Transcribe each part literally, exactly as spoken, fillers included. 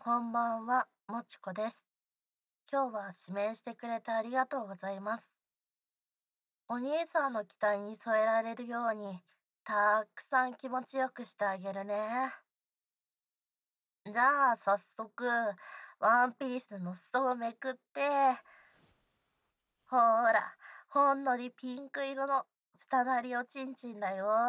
こんばんは、もちこです。今日は指名してくれてありがとうございます。お兄さんの期待に添えられるように、たくさん気持ちよくしてあげるね。じゃあ、早速、ワンピースのストをめくって、ほーら、ほんのりピンク色の二なりおちんちんだよ。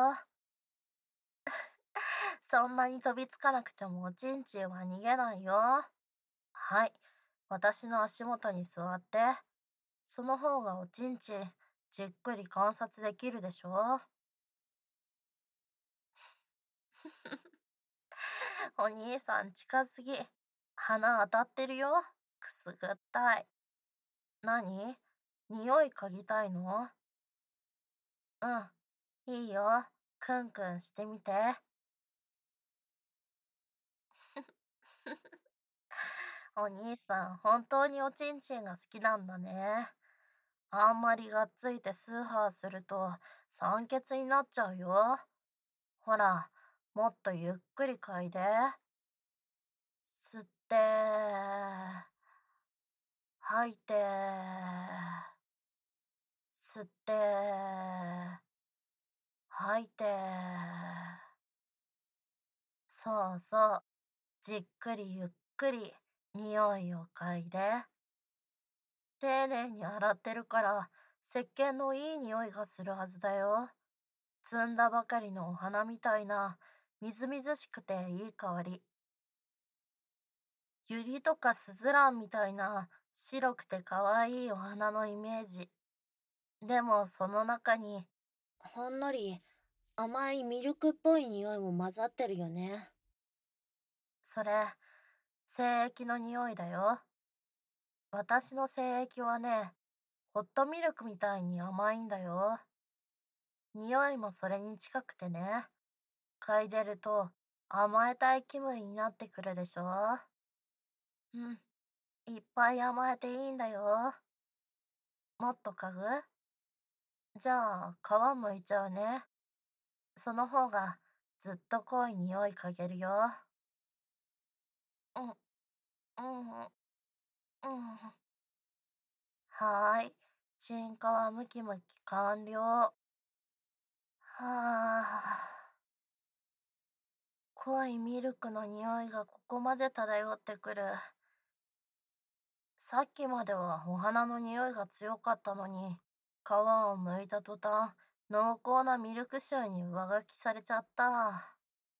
そんなに飛びつかなくてもおちんちんは逃げないよ。はい、私の足元に座って。その方がおちんちん、じっくり観察できるでしょ。お兄さん近すぎ。鼻当たってるよ。くすぐったい。何？匂い嗅ぎたいの？うん、いいよ。くんくんしてみて。お兄さん、本当におちんちんが好きなんだね。あんまりがっついてスーハーすると酸欠になっちゃうよ。ほら、もっとゆっくり嗅いで。吸って、吐いて、吸って、吐いて。そうそう。じっくりゆっくり匂いを嗅いで。丁寧に洗ってるから、石鹸のいい匂いがするはずだよ。摘んだばかりのお花みたいな、みずみずしくていい香り。ユリとかスズランみたいな、白くて可愛いお花のイメージ。でもその中に、ほんのり甘いミルクっぽい匂いも混ざってるよね。それ、精液の匂いだよ。私の精液はね、ホットミルクみたいに甘いんだよ。匂いもそれに近くてね、嗅いでると甘えたい気分になってくるでしょ。うん、いっぱい甘えていいんだよ。もっと嗅ぐ？じゃあ、皮むいちゃうね。その方がずっと濃い匂い嗅げるよ。うん、うん、うん。はーい。チンカはムキムキ完了。はあ。濃いミルクの匂いがここまで漂ってくる。さっきまではお花の匂いが強かったのに、皮を剥いた途端、濃厚なミルク臭に上書きされちゃった。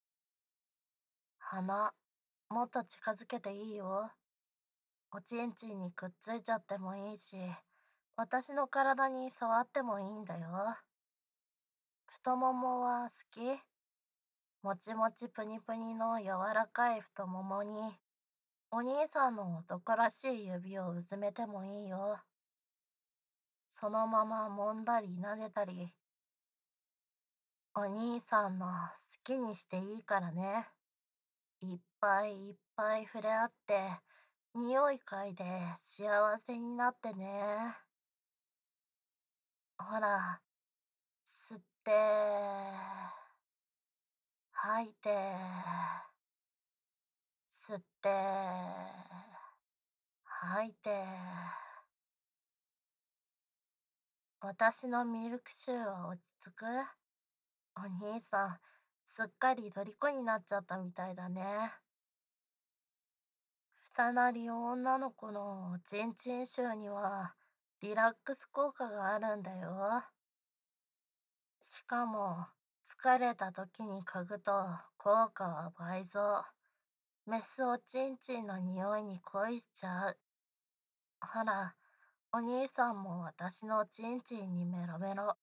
花、もっと近づけていいよ。おちんちんにくっついちゃってもいいし、私の体に触ってもいいんだよ。太ももは好き？もちもちぷにぷにの柔らかい太ももに、お兄さんの男らしい指をうずめてもいいよ。そのまま揉んだり撫でたり、お兄さんの好きにしていいからね。いっぱいいっぱい触れ合って、匂い嗅いで幸せになってね。ほら、吸って、吐いて、吸って、吐いて。私のミルク臭は落ち着く？お兄さん、すっかり虜になっちゃったみたいだね。二なり女の子のおちんちん臭には、リラックス効果があるんだよ。しかも、疲れた時に嗅ぐと効果は倍増。メスおちんちんの匂いに恋しちゃう。ほら、お兄さんも私のおちんちんにメロメロ。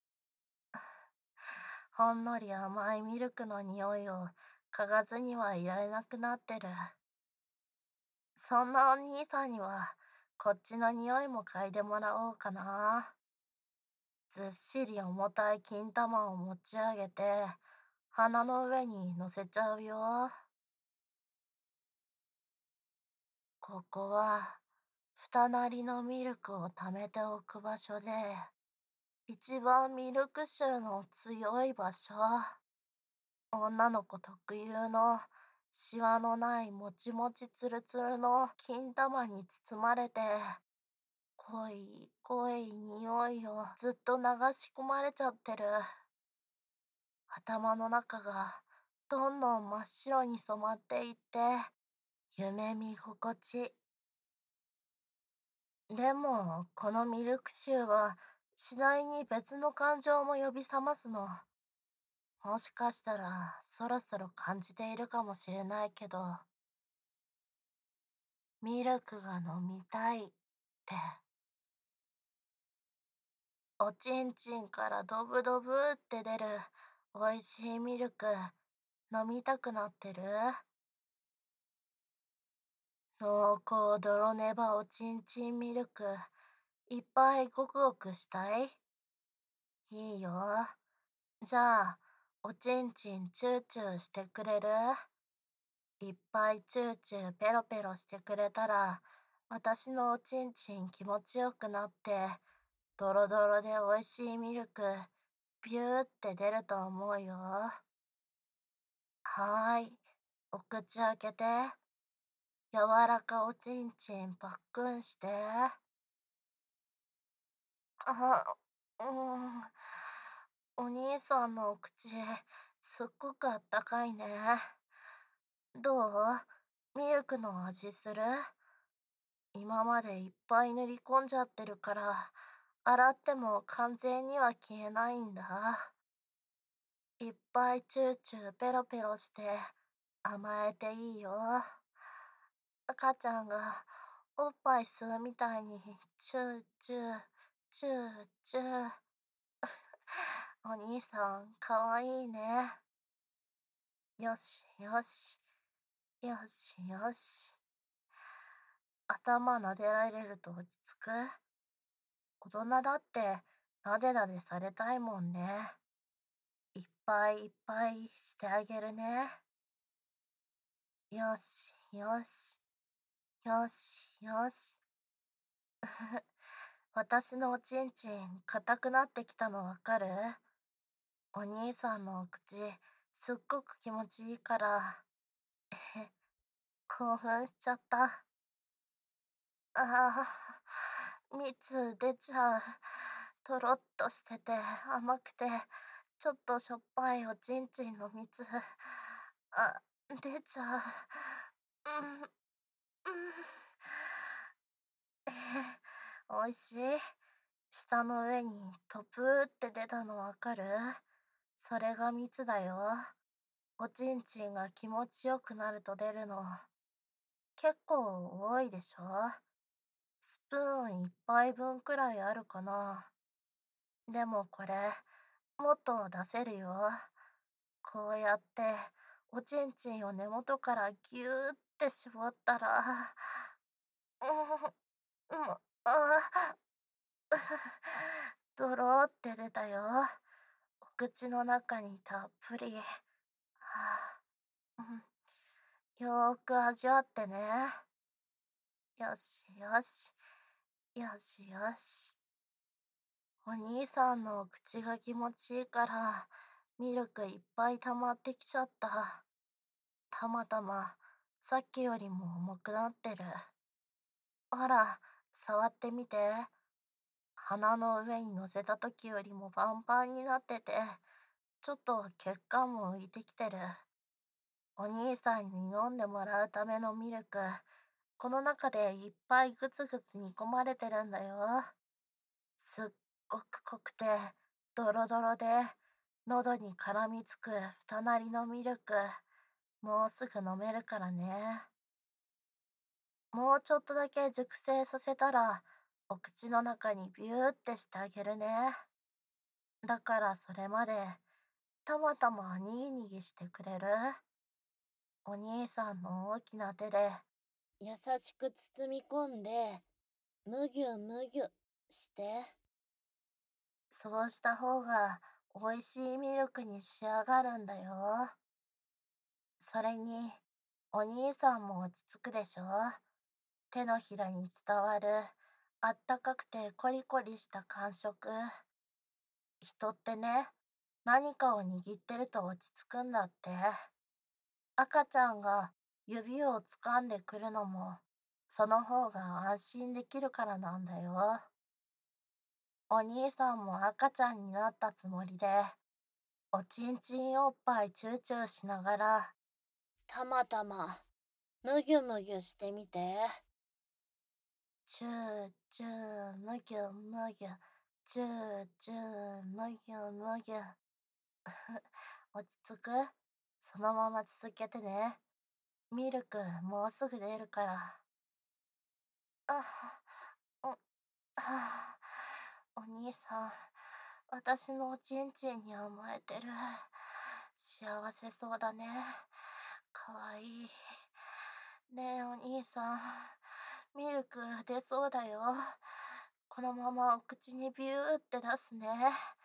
ほんのり甘いミルクの匂いを嗅がずにはいられなくなってる。そんなお兄さんには、こっちの匂いも嗅いでもらおうかな。ずっしり重たい金玉を持ち上げて、鼻の上に乗せちゃうよ。ここは、二なりのミルクを貯めておく場所で、一番ミルク臭の強い場所。女の子特有のシワのないもちもちつるつるの金玉に包まれて、濃い濃い匂いをずっと流し込まれちゃってる。頭の中がどんどん真っ白に染まっていって、夢見心地。でも、このミルク臭は次第に別の感情も呼び覚ますの。もしかしたらそろそろ感じているかもしれないけど、ミルクが飲みたいって。おちんちんからドブドブって出るおいしいミルク、飲みたくなってる？濃厚泥ネバおちんちんミルク、いっぱいごくごくしたい？いいよ。じゃあ、おちんちんチューチューしてくれる？いっぱいチューチューペロペロしてくれたら、私のおちんちん気持ちよくなって、ドロドロで美味しいミルク、ビューって出ると思うよ。はーい。お口開けて。柔らかおちんちんパックンして。あ、うん。お兄さんのお口、すっごくあったかいね。どう？ミルクの味する？今までいっぱい塗り込んじゃってるから、洗っても完全には消えないんだ。いっぱいチューチューペロペロして甘えていいよ。赤ちゃんがおっぱい吸うみたいにチューチュー、チューチュー。お兄さん、かわいいね。よしよし、よしよし。頭撫でられると落ち着く？大人だってなでなでされたいもんね。いっぱいいっぱいしてあげるね。よしよし、よしよし。私のおちんちん硬くなってきたのわかる？お兄さんのお口すっごく気持ちいいから、興奮しちゃった。ああ、蜜出ちゃう。とろっとしてて甘くて、ちょっとしょっぱいおちんちんの蜜。あ、出ちゃう。うん、うん。えー、おいしい？舌の上にトプーって出たのわかる？それが蜜だよ。おちんちんが気持ちよくなると出るの。結構多いでしょ？スプーン一杯分くらいあるかな。でもこれ、もっと出せるよ。こうやって、おちんちんを根元からぎゅーって絞ったら、うん、うん、あ、ドローって出たよ。お口の中にたっぷり。はあ、うん、よーく味わってね。よしよし、よしよし。お兄さんの口が気持ちいいから、ミルクいっぱい溜まってきちゃった。たまたま、さっきよりも重くなってる。ほら、触ってみて。鼻の上に乗せた時よりもパンパンになってて、ちょっと血管も浮いてきてる。お兄さんに飲んでもらうためのミルク、この中でいっぱいグツグツ煮込まれてるんだよ。すっごく濃くて、ドロドロで、喉に絡みつく二なりのミルク、もうすぐ飲めるからね。もうちょっとだけ熟成させたら、お口の中にビューってしてあげるね。だからそれまで、たまたまにぎにぎしてくれる？お兄さんの大きな手で、優しく包み込んで、むぎゅむぎゅして。そうした方が美味しいミルクに仕上がるんだよ。それに、お兄さんも落ち着くでしょ？手のひらに伝わる、あったかくてコリコリした感触。人ってね、何かを握ってると落ち着くんだって。 赤ちゃんが指を掴んでくるのも、その方が安心できるからなんだよ。お兄さんも赤ちゃんになったつもりで、おちんちんおっぱいチューチューしながら、たまたま、むぎゅむぎゅしてみて。チューチュー、むぎゅむぎゅ、チューチュー、むぎゅむぎゅ。落ち着く？そのまま続けてね。ミルク、もうすぐ出るから。あ、うん、あ、お兄さん、私のおちんちんに甘えてる。幸せそうだね。かわいい。ねえ、お兄さん、ミルク出そうだよ。このままお口にビューって出すね。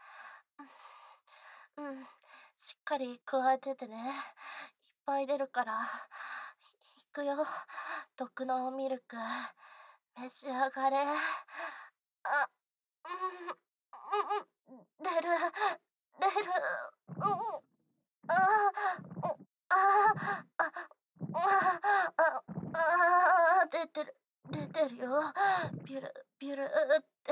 うん、うん、しっかりくわえててね。いっぱい出るから。いくよ。毒のミルク。召し上がれ。あ、うん、うん、出る、出る、うん、あ、うん、あ、あ、あ、あ、あ、出てる、出てるよ。ビュル、ビュルって、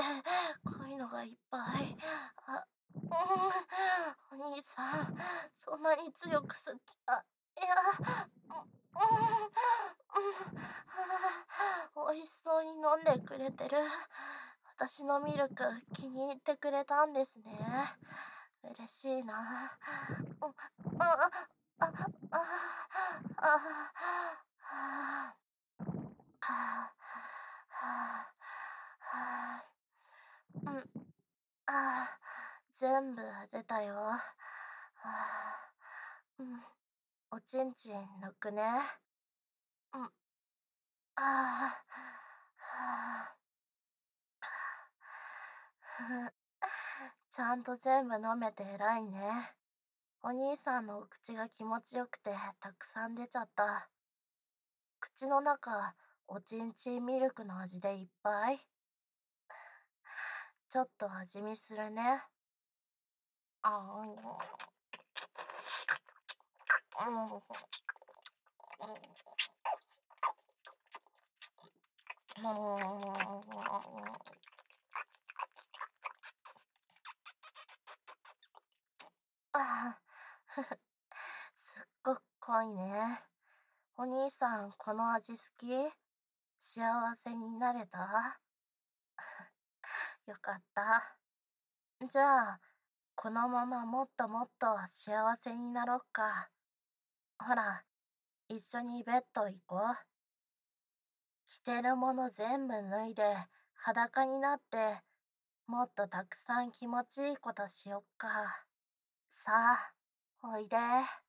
こういうのがいっぱい。あ、うん、お兄さん、そんなに強く吸っちゃ、いや、うん、うん、うん、美味しそうに飲んでくれてる。私のミルク気に入ってくれたんですね。嬉しいな。うん、あ、あ、あ、あ、あ、あ、あ、あ、うん、あ、全部出たよ。あ、うん、おちんちん抜くね。うん、あ、あ、ちゃんと全部飲めて偉いね。お兄さんのお口が気持ちよくてたくさん出ちゃった。口の中、おちんちんミルクの味でいっぱい。ちょっと味見するね。あ、うん、うん、うん、あ、ふふ、すっごく濃いね。お兄さん、この味好き？幸せになれた？よかった。じゃあ、このままもっともっと幸せになろっか。ほら、一緒にベッド行こう。着てるもの全部脱いで裸になって、もっとたくさん気持ちいいことしよっか。さあ、おいで。